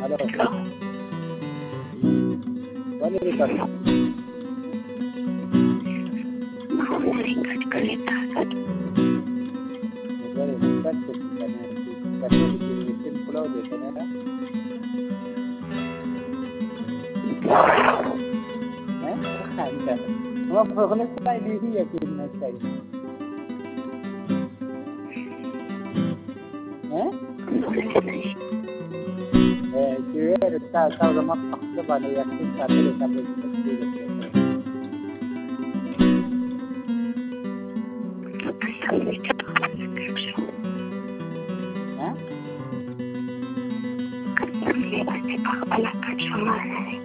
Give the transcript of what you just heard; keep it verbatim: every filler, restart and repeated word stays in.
Hello कौन record record करे ताकत मेरे रिकॉर्ड को करने करने के लिए सिंपल हो देते हैं ना हैं अच्छा वो प्रोग्रेस का आईडी ही है कि नहीं चाहिए हैं eh cewek ta ta zama da ba da yakin ta da ta bai da shi da Terima kasih.